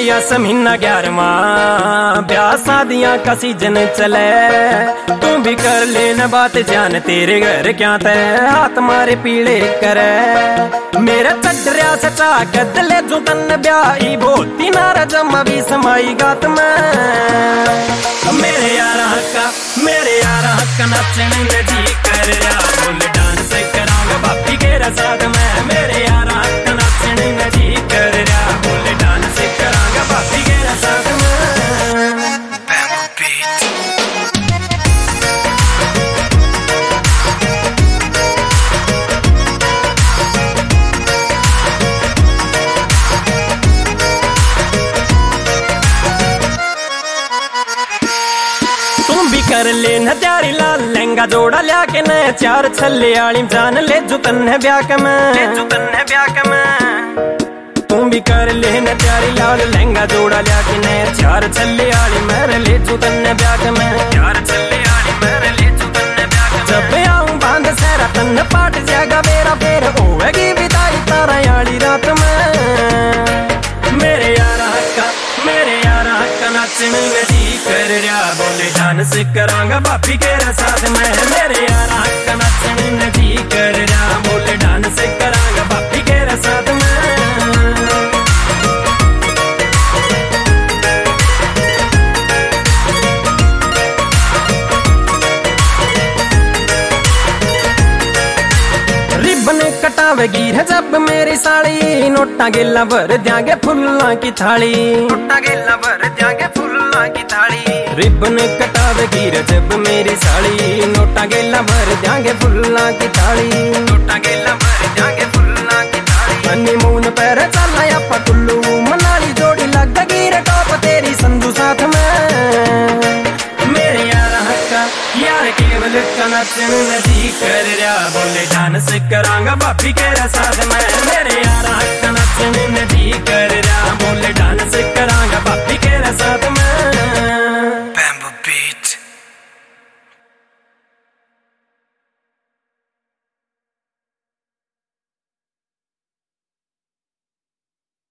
लिया महीना 11वां, ब्याह शादियां का सीजन चले। तू भी कर लेना बात जान, तेरे घर क्या तय हाथ मारे पीड़े करे। मेरा चढ़िया सचा कदले जो तन ब्याही बोती नारा जमा भी समाई गात में। मेरे यारा हक्का नचने में जी कर रहा, बोल डांस करांगा भाभी के साथ में। मेरे यारा हक्का नचने में जी कर रहा, बोल डांस करांगा भाभी के साथ में। कर ले न त्यारी लाल लहंगा जोड़ा लिया के न चार छल्ले आली जान ले जुतन है ब्याह में। तू भी कर ले न त्यारी लाल लहंगा जोड़ा लिया के न चार छल्ले आली मेरे ले जुतन है ब्याह में। चार छल्ले आली मेरे ले जुतन है ब्याह में। जब आऊं बांध सेरा तन पाट जाएगा मेरा, फिर होगी बिताई तारा याली रात में। मेरे यारा हक्का नचने में जी कर रहा, बोले डांस करांगा भाभी के साथ में। मेरे यारा हक्का नचने में जी कर रहा, बोले डांस करांगा भाभी के साथ में। रिबन कटावेगी है जब मेरी साड़ी, नोटा गिल्ला भर द्यांगे फुल्ला की थाली। नोटा गिल्ला भर द्यांगे फुल्ला की थाली। रिबन कटावेगी है जब मेरी साड़ी, नोटा गिल्ला भर द्यांगे फुल्ला की थाली। नोटा गिल्ला भर द्यांगे फुल्ला की थाली। हनीमून पर चला या कुल्लू मनाली, जोड़ी लगेगी रे टॉप तेरी संधू साथ में। मेरे यार हक्का यार केवल का नचने में जी कर रहा, बोले डांस करांगा भाभी के साथ में। मेरे यार हक्का नचने में जी कर रहा, बोले डांस करांगा